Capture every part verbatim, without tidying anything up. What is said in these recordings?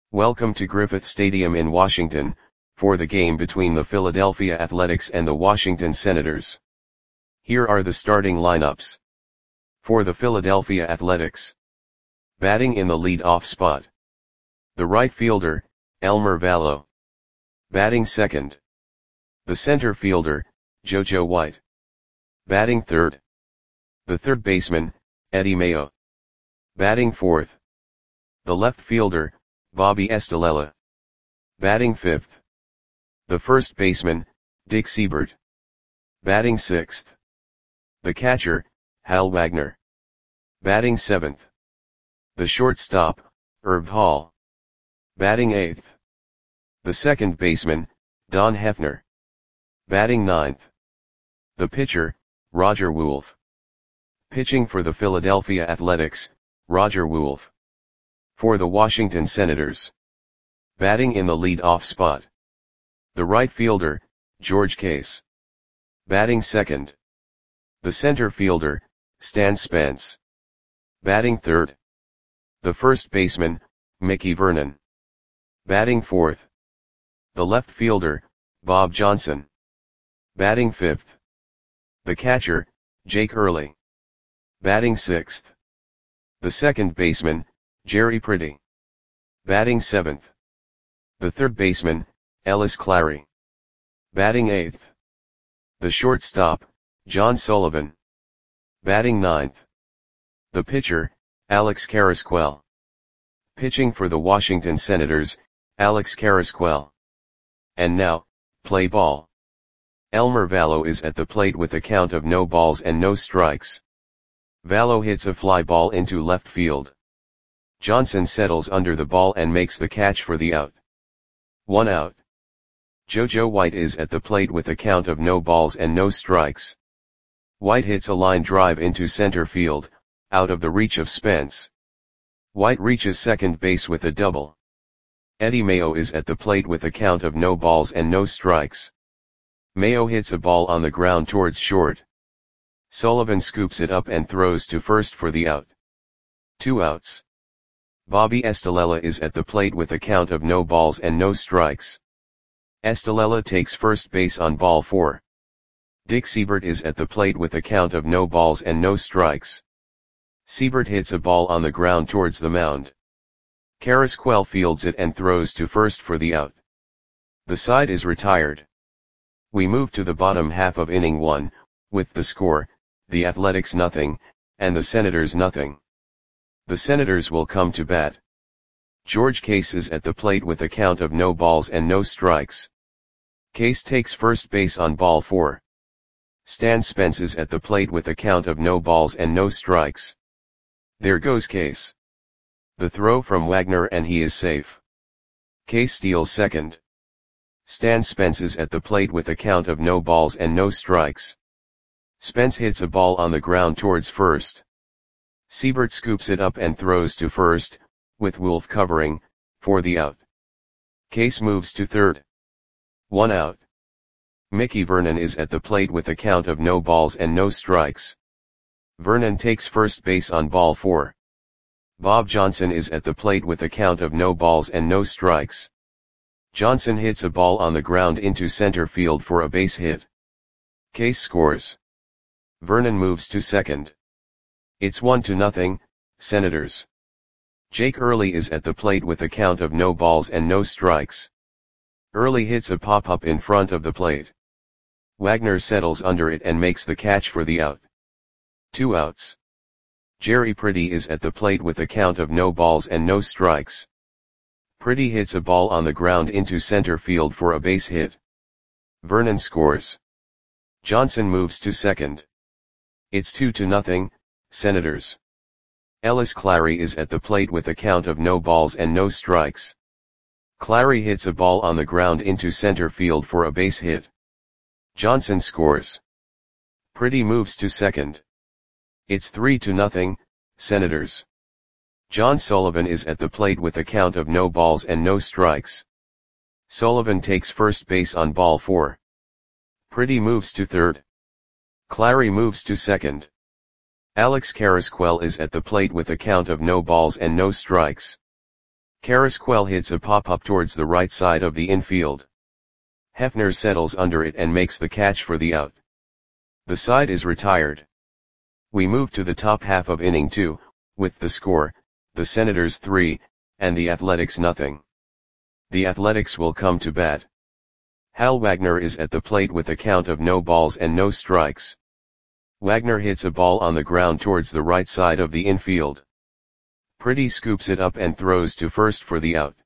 Welcome to Griffith Stadium in Washington, for the game between the Philadelphia Athletics and the Washington Senators. Here are the starting lineups. For the Philadelphia Athletics. Batting in the lead-off spot. The right fielder, Elmer Valo. Batting second. The center fielder, JoJo White. Batting third. The third baseman, Eddie Mayo. Batting fourth. The left fielder, Bobby Estalella. Batting fifth. The first baseman, Dick Seibert. Batting sixth. The catcher, Hal Wagner. Batting seventh. The shortstop, Herb Hall. Batting eighth. The second baseman, Don Hefner. Batting ninth. The pitcher, Roger Wolff. Pitching for the Philadelphia Athletics, Roger Wolff. For the Washington Senators. Batting in the lead-off spot. The right fielder, George Case. Batting second. The center fielder, Stan Spence. Batting third. The first baseman, Mickey Vernon. Batting fourth. The left fielder, Bob Johnson. Batting fifth. The catcher, Jake Early. Batting sixth. The second baseman, Jerry Pretty. Batting seventh. The third baseman, Ellis Clary. Batting eighth. The shortstop, John Sullivan. Batting ninth. The pitcher, Alex Carrasquel. Pitching for the Washington Senators, Alex Carrasquel. And now, play ball. Elmer Valo is at the plate with a count of no balls and no strikes. Valo hits a fly ball into left field. Johnson settles under the ball and makes the catch for the out. One out. JoJo White is at the plate with a count of no balls and no strikes. White hits a line drive into center field, out of the reach of Spence. White reaches second base with a double. Eddie Mayo is at the plate with a count of no balls and no strikes. Mayo hits a ball on the ground towards short. Sullivan scoops it up and throws to first for the out. Two outs. Bobby Estalella is at the plate with a count of no balls and no strikes. Estalella takes first base on ball four. Dick Seibert is at the plate with a count of no balls and no strikes. Seibert hits a ball on the ground towards the mound. Carrasquel fields it and throws to first for the out. The side is retired. We move to the bottom half of inning one, with the score, the Athletics nothing, and the Senators nothing. The Senators will come to bat. George Case is at the plate with a count of no balls and no strikes. Case takes first base on ball four. Stan Spence is at the plate with a count of no balls and no strikes. There goes Case. The throw from Wagner and he is safe. Case steals second. Stan Spence is at the plate with a count of no balls and no strikes. Spence hits a ball on the ground towards first. Seibert scoops it up and throws to first, with Wolff covering, for the out. Case moves to third. One out. Mickey Vernon is at the plate with a count of no balls and no strikes. Vernon takes first base on ball four. Bob Johnson is at the plate with a count of no balls and no strikes. Johnson hits a ball on the ground into center field for a base hit. Case scores. Vernon moves to second. It's one to nothing, Senators. Jake Early is at the plate with a count of no balls and no strikes. Early hits a pop-up in front of the plate. Wagner settles under it and makes the catch for the out. Two outs. Jerry Pretty is at the plate with a count of no balls and no strikes. Pretty hits a ball on the ground into center field for a base hit. Vernon scores. Johnson moves to second. It's two to nothing, Senators. Ellis Clary is at the plate with a count of no balls and no strikes. Clary hits a ball on the ground into center field for a base hit. Johnson scores. Pretty moves to second. It's three to nothing, Senators. John Sullivan is at the plate with a count of no balls and no strikes. Sullivan takes first base on ball four. Pretty moves to third. Clary moves to second. Alex Carrasquel is at the plate with a count of no balls and no strikes. Carrasquel hits a pop-up towards the right side of the infield. Hefner settles under it and makes the catch for the out. The side is retired. We move to the top half of inning two, with the score, the Senators three, and the Athletics nothing. The Athletics will come to bat. Hal Wagner is at the plate with a count of no balls and no strikes. Wagner hits a ball on the ground towards the right side of the infield. Pretty scoops it up and throws to first for the out.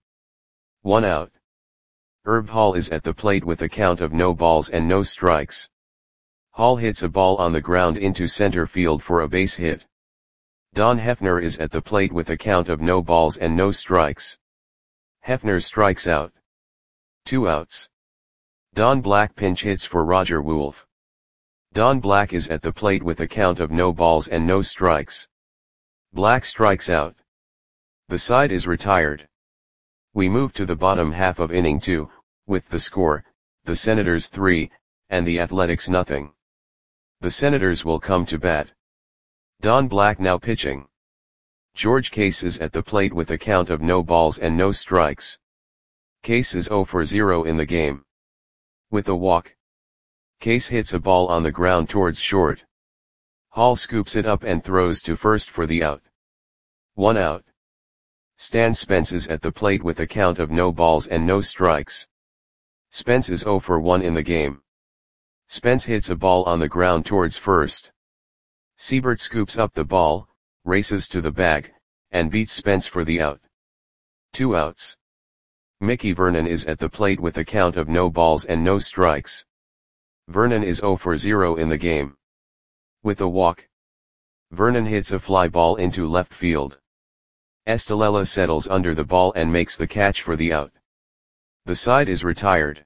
One out. Herb Hall is at the plate with a count of no balls and no strikes. Hall hits a ball on the ground into center field for a base hit. Don Hefner is at the plate with a count of no balls and no strikes. Hefner strikes out. Two outs. Don Black pinch hits for Roger Wolf. Don Black is at the plate with a count of no balls and no strikes. Black strikes out. The side is retired. We move to the bottom half of inning two, with the score, the Senators three, and the Athletics nothing. The Senators will come to bat. Don Black now pitching. George Case is at the plate with a count of no balls and no strikes. Case is zero for zero in the game. With a walk. Case hits a ball on the ground towards short. Hall scoops it up and throws to first for the out. One out. Stan Spence is at the plate with a count of no balls and no strikes. Spence is zero for one in the game. Spence hits a ball on the ground towards first. Siebert scoops up the ball, races to the bag, and beats Spence for the out. Two outs. Mickey Vernon is at the plate with a count of no balls and no strikes. Vernon is zero for zero in the game. With a walk. Vernon hits a fly ball into left field. Estalella settles under the ball and makes the catch for the out. The side is retired.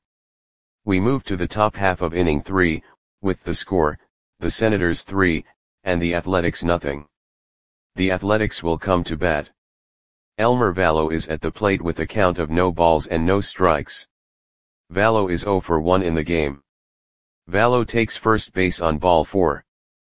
We move to the top half of inning three, with the score, the Senators three, and the Athletics nothing. The Athletics will come to bat. Elmer Vallow is at the plate with a count of no balls and no strikes. Vallow is zero for one in the game. Vallow takes first base on ball four.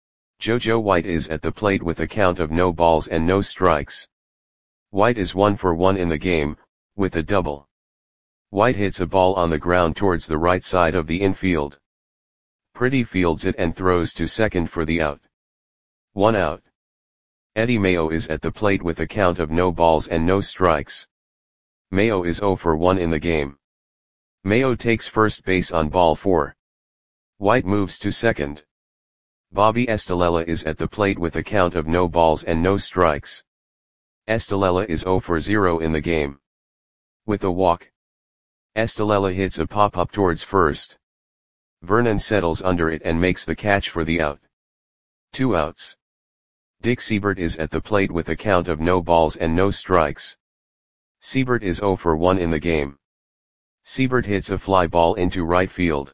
JoJo White is at the plate with a count of no balls and no strikes. White is one for one in the game, with a double. White hits a ball on the ground towards the right side of the infield. Pretty fields it and throws to second for the out. One out. Eddie Mayo is at the plate with a count of no balls and no strikes. Mayo is zero for one in the game. Mayo takes first base on ball four. White moves to second. Bobby Estalella is at the plate with a count of no balls and no strikes. Estalella is zero for zero in the game. With a walk. Estalella hits a pop-up towards first. Vernon settles under it and makes the catch for the out. Two outs. Dick Siebert is at the plate with a count of no balls and no strikes. Siebert is zero for one in the game. Siebert hits a fly ball into right field.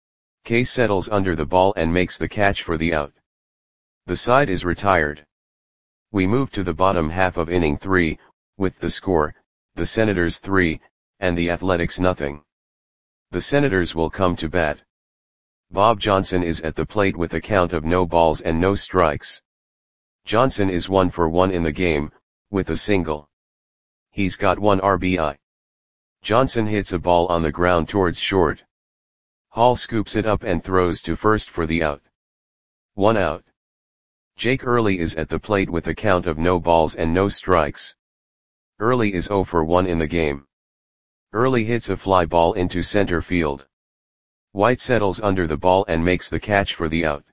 Case settles under the ball and makes the catch for the out. The side is retired. We move to the bottom half of inning three, with the score, the Senators three, and the Athletics nothing. The Senators will come to bat. Bob Johnson is at the plate with a count of no balls and no strikes. Johnson is one for one in the game, with a single. He's got one R B I. Johnson hits a ball on the ground towards short. Hall scoops it up and throws to first for the out. One out. Jake Early is at the plate with a count of no balls and no strikes. Early is zero for one in the game. Early hits a fly ball into center field. White settles under the ball and makes the catch for the out.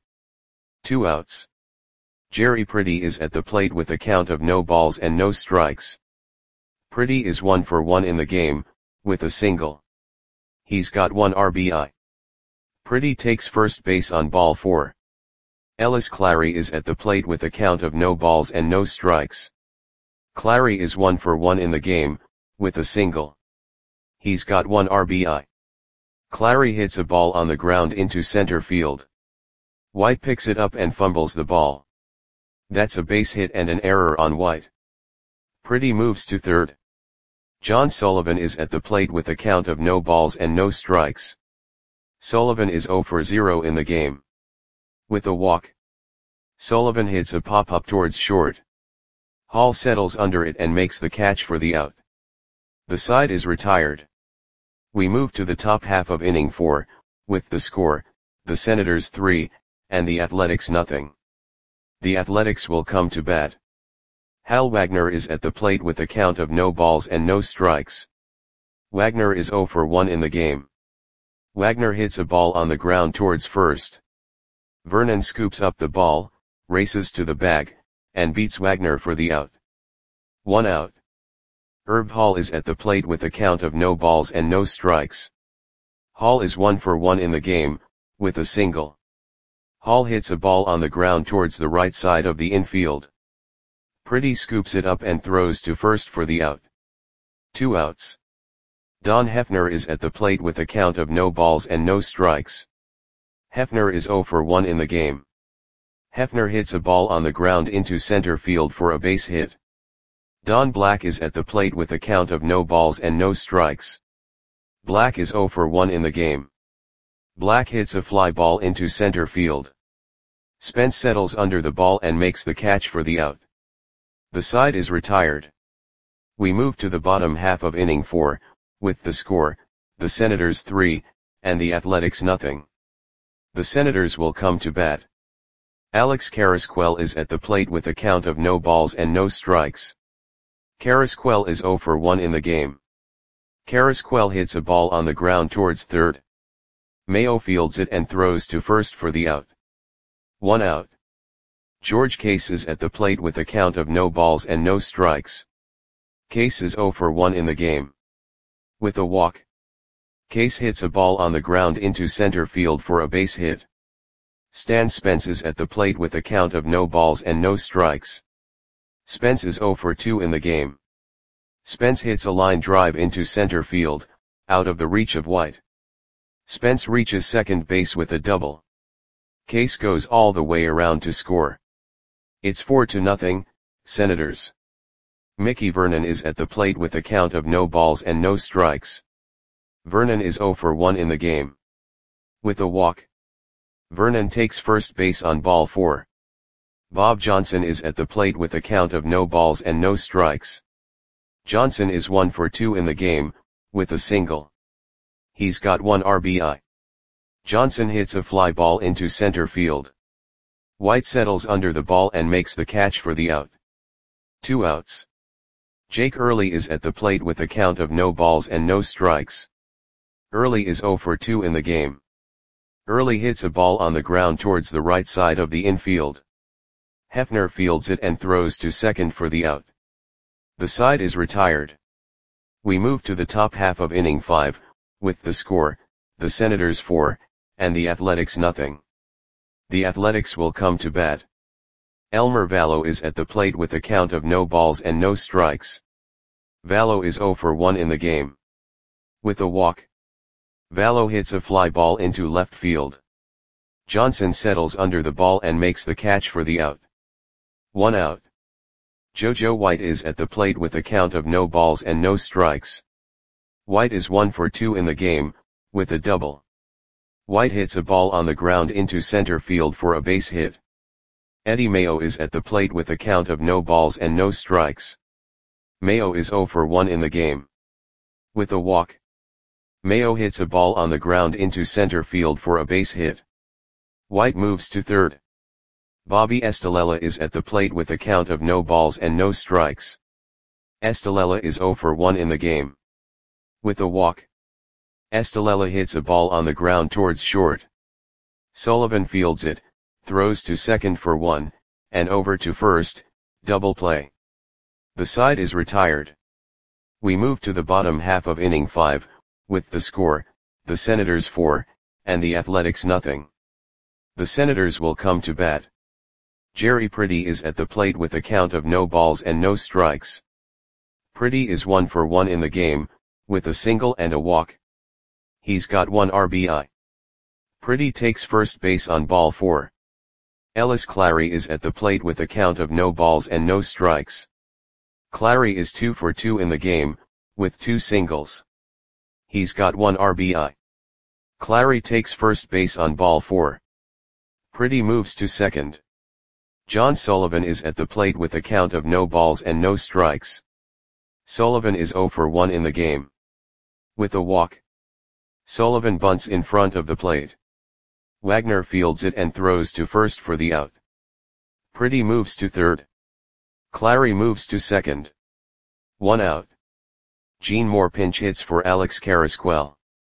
Two outs. Jerry Pretty is at the plate with a count of no balls and no strikes. Pretty is one for one in the game, with a single. He's got one R B I. Pretty takes first base on ball four. Ellis Clary is at the plate with a count of no balls and no strikes. Clary is one for one in the game, with a single. He's got one R B I. Clary hits a ball on the ground into center field. White picks it up and fumbles the ball. That's a base hit and an error on White. Pretty moves to third. John Sullivan is at the plate with a count of no balls and no strikes. Sullivan is zero for zero in the game. With a walk. Sullivan hits a pop-up towards short. Hall settles under it and makes the catch for the out. The side is retired. We move to the top half of inning four, with the score, the Senators three, and the Athletics nothing. The Athletics will come to bat. Hal Wagner is at the plate with a count of no balls and no strikes. Wagner is oh for one in the game. Wagner hits a ball on the ground towards first. Vernon scoops up the ball, races to the bag, and beats Wagner for the out. One out. Herb Hall is at the plate with a count of no balls and no strikes. Hall is one for one in the game, with a single. Hall hits a ball on the ground towards the right side of the infield. Pretty scoops it up and throws to first for the out. Two outs. Don Hefner is at the plate with a count of no balls and no strikes. Hefner is oh for one in the game. Hefner hits a ball on the ground into center field for a base hit. Don Black is at the plate with a count of no balls and no strikes. Black is oh for one in the game. Black hits a fly ball into center field. Spence settles under the ball and makes the catch for the out. The side is retired. We move to the bottom half of inning four, with the score, the Senators three, and the Athletics nothing. The Senators will come to bat. Alex Carrasquel is at the plate with a count of no balls and no strikes. Carrasquel is oh for one in the game. Carrasquel hits a ball on the ground towards third. Mayo fields it and throws to first for the out. One out. George Case is at the plate with a count of no balls and no strikes. Case is oh for one in the game. With a walk. Case hits a ball on the ground into center field for a base hit. Stan Spence is at the plate with a count of no balls and no strikes. Spence is oh for two in the game. Spence hits a line drive into center field, out of the reach of White. Spence reaches second base with a double. Case goes all the way around to score. It's four to nothing, Senators. Mickey Vernon is at the plate with a count of no balls and no strikes. Vernon is oh for one in the game. With a walk. Vernon takes first base on ball four. Bob Johnson is at the plate with a count of no balls and no strikes. Johnson is one for two in the game, with a single. He's got one R B I. Johnson hits a fly ball into center field. White settles under the ball and makes the catch for the out. Two outs. Jake Early is at the plate with a count of no balls and no strikes. Early is oh for two in the game. Early hits a ball on the ground towards the right side of the infield. Hefner fields it and throws to second for the out. The side is retired. We move to the top half of inning five, with the score, the Senators four, and the Athletics nothing. The Athletics will come to bat. Elmer Vallo is at the plate with a count of no balls and no strikes. Vallo is oh for one in the game. With a walk. Vallo hits a fly ball into left field. Johnson settles under the ball and makes the catch for the out. One out. JoJo White is at the plate with a count of no balls and no strikes. White is one for two in the game, with a double. White hits a ball on the ground into center field for a base hit. Eddie Mayo is at the plate with a count of no balls and no strikes. Mayo is oh for one in the game. With a walk. Mayo hits a ball on the ground into center field for a base hit. White moves to third. Bobby Estalella is at the plate with a count of no balls and no strikes. Estalella is oh for one in the game. With a walk. Estalella hits a ball on the ground towards short. Sullivan fields it, throws to second for one, and over to first, double play. The side is retired. We move to the bottom half of inning five, with the score, the Senators four, and the Athletics nothing. The Senators will come to bat. Jerry Pretty is at the plate with a count of no balls and no strikes. Pretty is one for one in the game, with a single and a walk. He's got one R B I. Pretty takes first base on ball four. Ellis Clary is at the plate with a count of no balls and no strikes. Clary is two for two in the game, with two singles. He's got one R B I. Clary takes first base on ball four. Pretty moves to second. John Sullivan is at the plate with a count of no balls and no strikes. Sullivan is zero for one in the game. With a walk. Sullivan bunts in front of the plate. Wagner fields it and throws to first for the out. Pretty moves to third. Clary moves to second. One out. Gene Moore pinch hits for Alex Carrasquel.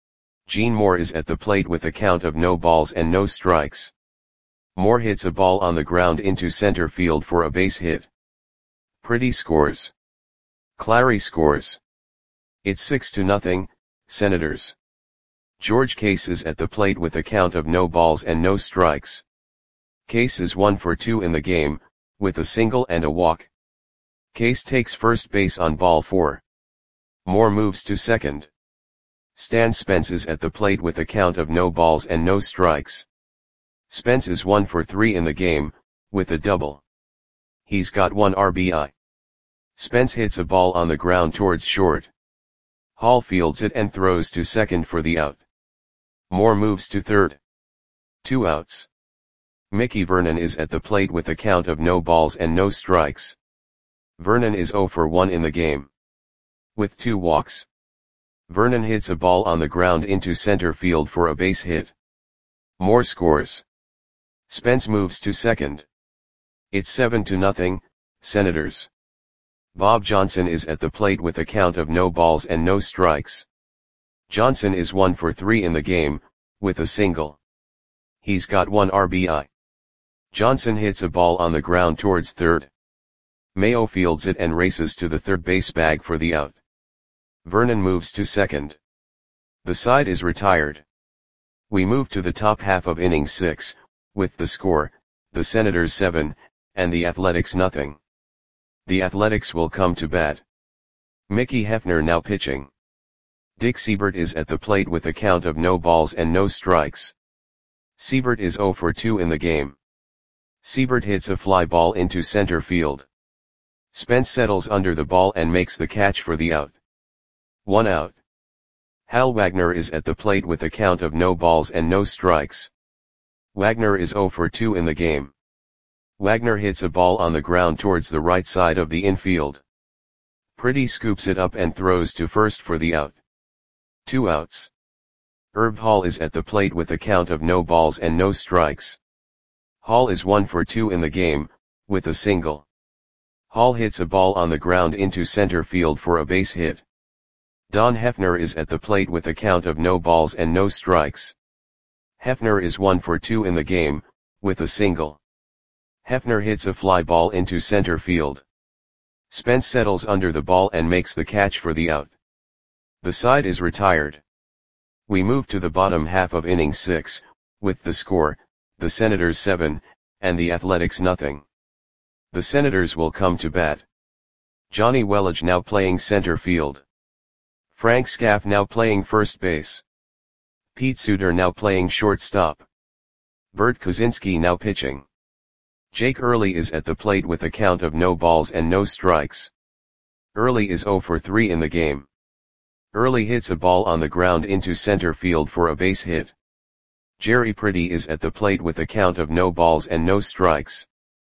Gene Moore is at the plate with a count of no balls and no strikes. Moore hits a ball on the ground into center field for a base hit. Pretty scores. Clary scores. It's six to nothing, Senators. George Case is at the plate with a count of no balls and no strikes. Case is one for two in the game, with a single and a walk. Case takes first base on ball four. Moore moves to second. Stan Spence is at the plate with a count of no balls and no strikes. Spence is one for three in the game, with a double. He's got one R B I. Spence hits a ball on the ground towards short. Hall fields it and throws to second for the out. Moore moves to third. Two outs. Mickey Vernon is at the plate with a count of no balls and no strikes. Vernon is zero for one in the game. With two walks. Vernon hits a ball on the ground into center field for a base hit. Moore scores. Spence moves to second. It's seven to nothing, Senators. Bob Johnson is at the plate with a count of no balls and no strikes. Johnson is one for three in the game, with a single. He's got one R B I. Johnson hits a ball on the ground towards third. Mayo fields it and races to the third base bag for the out. Vernon moves to second. The side is retired. We move to the top half of inning six, with the score, the Senators seven, and the Athletics nothing. The Athletics will come to bat. Mickey Hefner now pitching. Dick Siebert is at the plate with a count of no balls and no strikes. Siebert is zero for two in the game. Siebert hits a fly ball into center field. Spence settles under the ball and makes the catch for the out. One out. Hal Wagner is at the plate with a count of no balls and no strikes. Wagner is zero for two in the game. Wagner hits a ball on the ground towards the right side of the infield. Pretty scoops it up and throws to first for the out. Two outs. Herb Hall is at the plate with a count of no balls and no strikes. Hall is one for two in the game, with a single. Hall hits a ball on the ground into center field for a base hit. Don Hefner is at the plate with a count of no balls and no strikes. Hefner is one for two in the game, with a single. Hefner hits a fly ball into center field. Spence settles under the ball and makes the catch for the out. The side is retired. We move to the bottom half of inning six, with the score, the Senators seven, and the Athletics nothing. The Senators will come to bat. Johnny Welage now playing center field. Frank Scaff now playing first base. Pete Suter now playing shortstop. Bert Kozinski now pitching. Jake Early is at the plate with a count of no balls and no strikes. Early is zero for three in the game. Early hits a ball on the ground into center field for a base hit. Jerry Pretty is at the plate with a count of no balls and no strikes.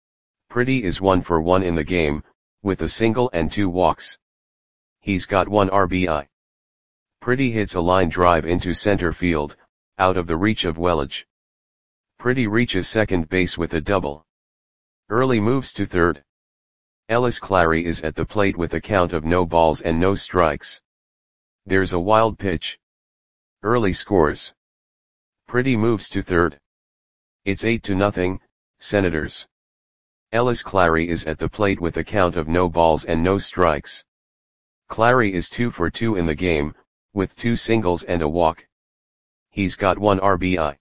Pretty is one for one in the game, with a single and two walks. He's got one R B I. Pretty hits a line drive into center field, out of the reach of Welage. Pretty reaches second base with a double. Early moves to third. Ellis Clary is at the plate with a count of no balls and no strikes. There's a wild pitch. Early scores. Pretty moves to third. It's eight to nothing, Senators. Ellis Clary is at the plate with a count of no balls and no strikes. Clary is two for two in the game, with two singles and a walk. He's got one R B I.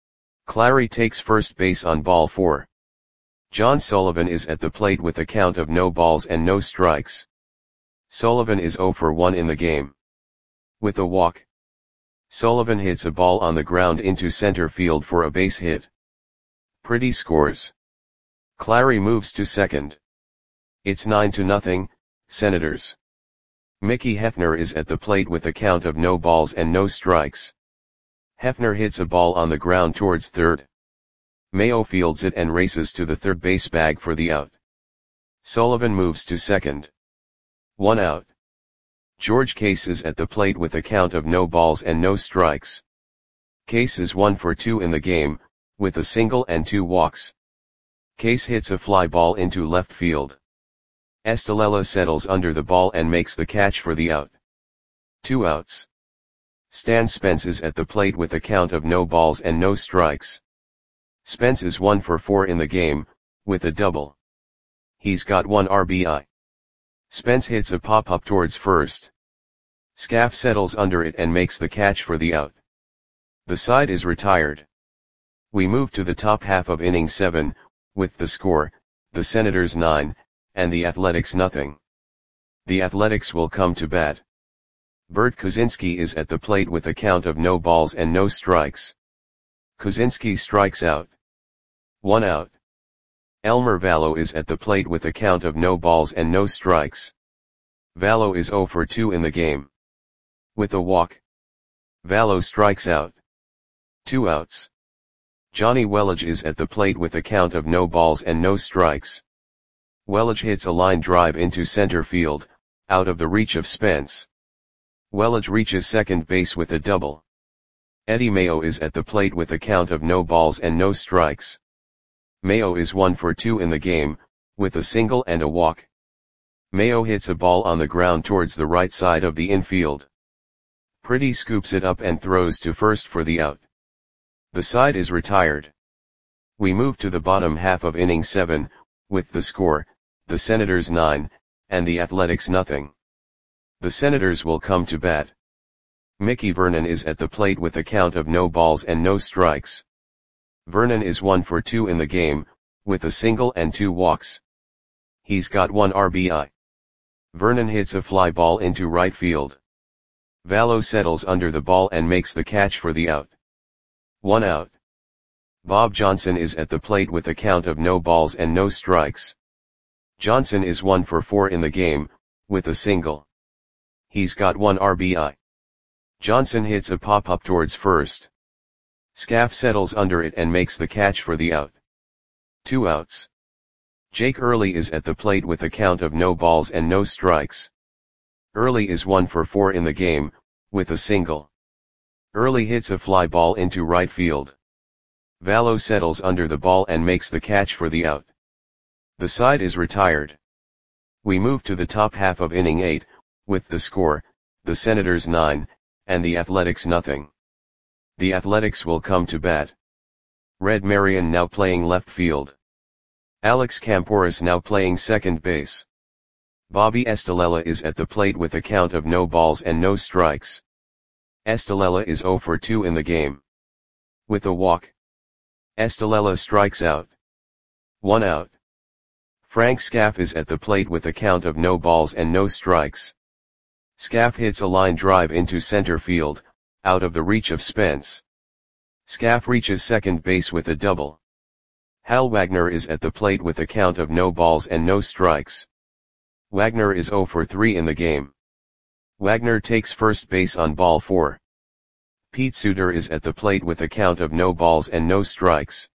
Clary takes first base on ball four. John Sullivan is at the plate with a count of no balls and no strikes. Sullivan is zero for one in the game. With a walk. Sullivan hits a ball on the ground into center field for a base hit. Pretty scores. Clary moves to second. It's nine to nothing, Senators. Mickey Hefner is at the plate with a count of no balls and no strikes. Hefner hits a ball on the ground towards third. Mayo fields it and races to the third base bag for the out. Sullivan moves to second. One out. George Case is at the plate with a count of no balls and no strikes. Case is one for two in the game, with a single and two walks. Case hits a fly ball into left field. Estalella settles under the ball and makes the catch for the out. Two outs. Stan Spence is at the plate with a count of no balls and no strikes. Spence is one for four in the game, with a double. He's got one R B I. Spence hits a pop-up towards first. Scaff settles under it and makes the catch for the out. The side is retired. We move to the top half of inning seven, with the score, the Senators nine, and the Athletics nothing. The Athletics will come to bat. Bert Kozinski is at the plate with a count of no balls and no strikes. Kozinski strikes out. One out. Elmer Vallow is at the plate with a count of no balls and no strikes. Vallow is zero for two in the game. With a walk. Vallow strikes out. Two outs. Johnny Welage is at the plate with a count of no balls and no strikes. Welage hits a line drive into center field, out of the reach of Spence. Welage reaches second base with a double. Eddie Mayo is at the plate with a count of no balls and no strikes. Mayo is one for two in the game, with a single and a walk. Mayo hits a ball on the ground towards the right side of the infield. Pretty scoops it up and throws to first for the out. The side is retired. We move to the bottom half of inning seven, with the score, the Senators nine, and the Athletics nothing. The Senators will come to bat. Mickey Vernon is at the plate with a count of no balls and no strikes. Vernon is one for two in the game, with a single and two walks. He's got one R B I. Vernon hits a fly ball into right field. Vallow settles under the ball and makes the catch for the out. One out. Bob Johnson is at the plate with a count of no balls and no strikes. Johnson is one for four in the game, with a single. He's got one R B I. Johnson hits a pop-up towards first. Scaff settles under it and makes the catch for the out. Two outs. Jake Early is at the plate with a count of no balls and no strikes. Early is one for four in the game, with a single. Early hits a fly ball into right field. Vallow settles under the ball and makes the catch for the out. The side is retired. We move to the top half of inning eight, with the score, the Senators nine, and the Athletics nothing. The Athletics will come to bat. Red Marion now playing left field. Alex Camporis now playing second base. Bobby Estalella is at the plate with a count of no balls and no strikes. Estalella is zero for two in the game. With a walk. Estalella strikes out. One out. Frank Scaff is at the plate with a count of no balls and no strikes. Scaff hits a line drive into center field, out of the reach of Spence. Scaff reaches second base with a double. Hal Wagner is at the plate with a count of no balls and no strikes. Wagner is zero for three in the game. Wagner takes first base on ball four. Pete Suter is at the plate with a count of no balls and no strikes.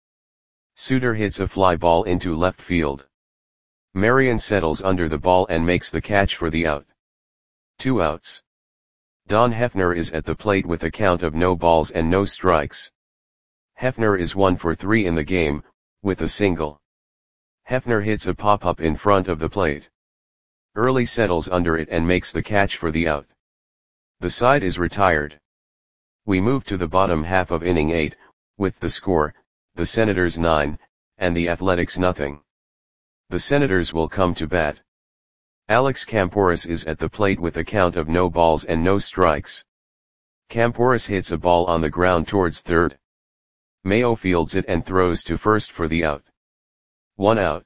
Suter hits a fly ball into left field. Marion settles under the ball and makes the catch for the out. Two outs. Don Hefner is at the plate with a count of no balls and no strikes. Hefner is one for three in the game, with a single. Hefner hits a pop-up in front of the plate. Early settles under it and makes the catch for the out. The side is retired. We move to the bottom half of inning eight, with the score, the Senators nine, and the Athletics nothing. The Senators will come to bat. Alex Camporis is at the plate with a count of no balls and no strikes. Camporis hits a ball on the ground towards third. Mayo fields it and throws to first for the out. One out.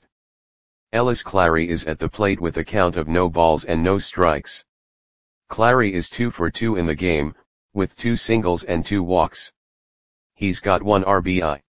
Ellis Clary is at the plate with a count of no balls and no strikes. Clary is two for two in the game, with two singles and two walks. He's got one R B I.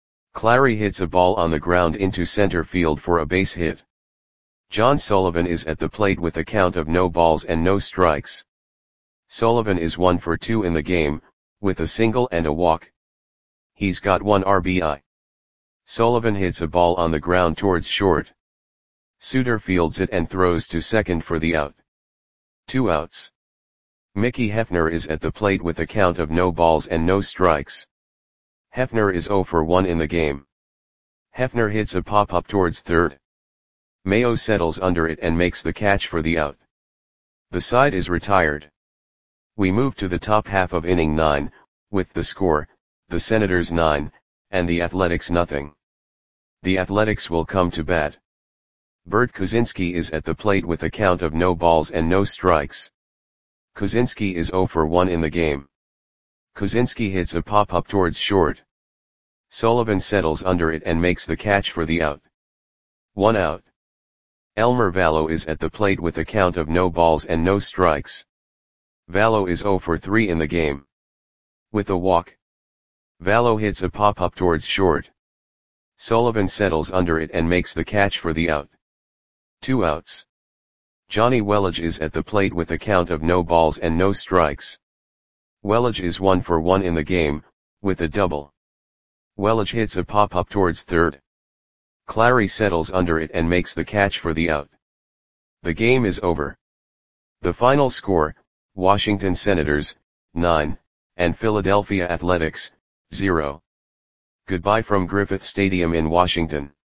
Clary hits a ball on the ground into center field for a base hit. John Sullivan is at the plate with a count of no balls and no strikes. Sullivan is one for two in the game, with a single and a walk. He's got one R B I. Sullivan hits a ball on the ground towards short. Suter fields it and throws to second for the out. Two outs. Mickey Hefner is at the plate with a count of no balls and no strikes. Hefner is zero for one in the game. Hefner hits a pop-up towards third. Mayo settles under it and makes the catch for the out. The side is retired. We move to the top half of inning nine, with the score, the Senators nine, and the Athletics nothing. The Athletics will come to bat. Bert Kosinski is at the plate with a count of no balls and no strikes. Kosinski is zero for one in the game. Kosinski hits a pop-up towards short. Sullivan settles under it and makes the catch for the out. One out. Elmer Vallo is at the plate with a count of no balls and no strikes. Vallo is zero for three in the game. With a walk. Vallo hits a pop-up towards short. Sullivan settles under it and makes the catch for the out. Two outs. Johnny Welage is at the plate with a count of no balls and no strikes. Welage is one for one in the game, with a double. Welage hits a pop-up towards third. Clary settles under it and makes the catch for the out. The game is over. The final score, Washington Senators, nine, and Philadelphia Athletics, zero. Goodbye from Griffith Stadium in Washington.